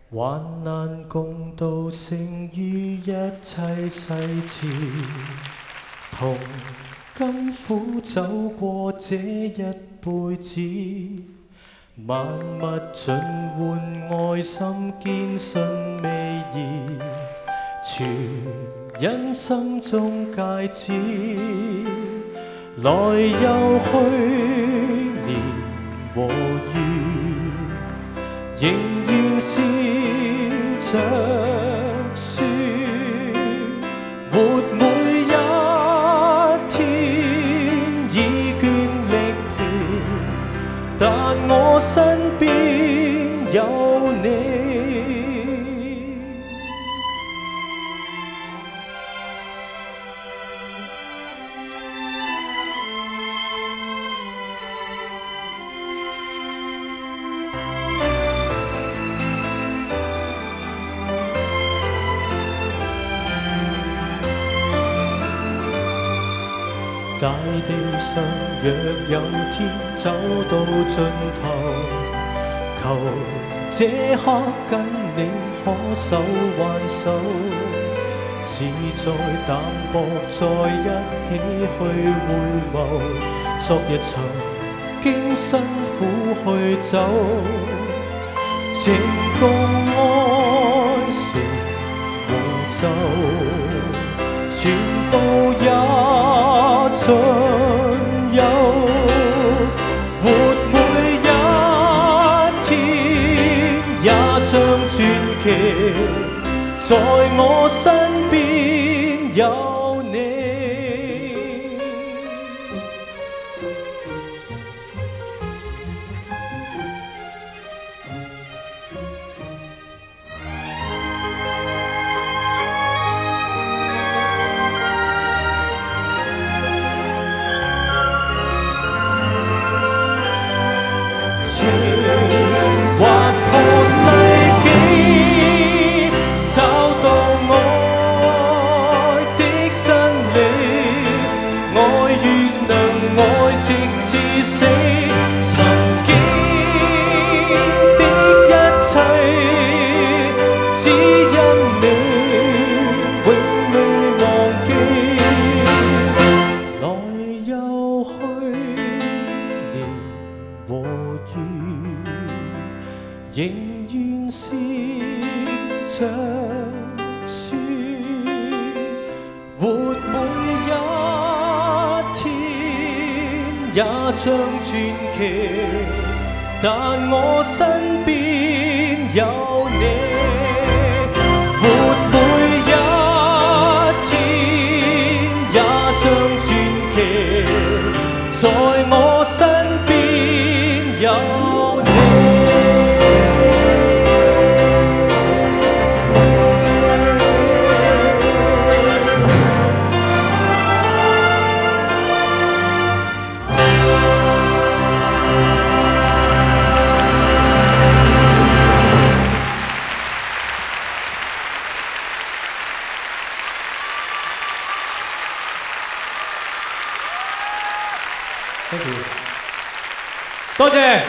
患難共度勝於一切細節，同甘苦走過這一輩子，萬物盡換愛心堅信未移，全因心中戒指，來又去年和月，仍然笑着說，活每一天已倦力疲，但我身邊有你。大地上若有天走到盡頭，求這刻跟你可手挽手，自在淡薄在一起去回眸，昨日曾經辛苦去走，情共愛成和奏，全部也盡有，活每一天也像傳奇，在我身邊有你。劃破世紀，找到愛的真理，愛願能愛直至死，曾經的一切，只因你永未忘記，來又去年和月，仍然笑着說，活每一天也像傳奇，但我身邊有你。活每一天也像傳奇，在我身邊有你。多謝。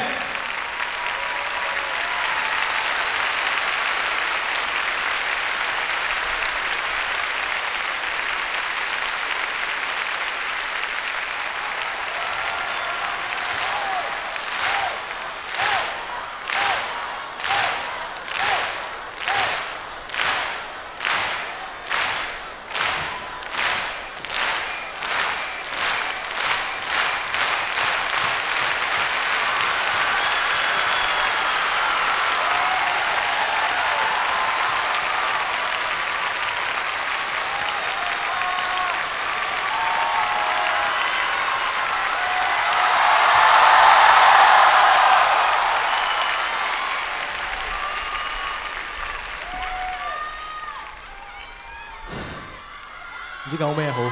唔知講咩好，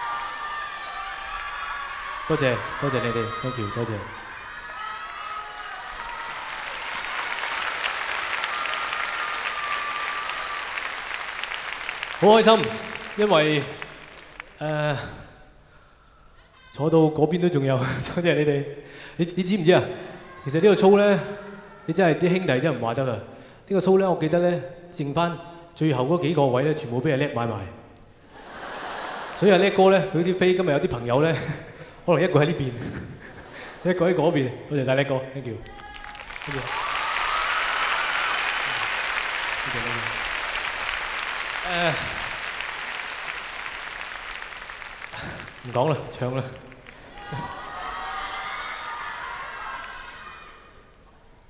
多謝你哋 ，thank you， 多謝。好開心，因為坐到嗰邊都仲有，多謝你哋。你知唔知啊？其實呢個 show 咧，你真係啲兄弟真係唔話得啊！ 個 show 咧，我記得咧，剩翻最後嗰幾個位咧，全部俾阿叻買埋。所以阿叻哥咧，佢啲飛今日有啲朋友咧，可能一個喺呢邊，一個喺嗰邊。多謝晒叻哥 ，thank you。多謝。唔講啦，唱啦。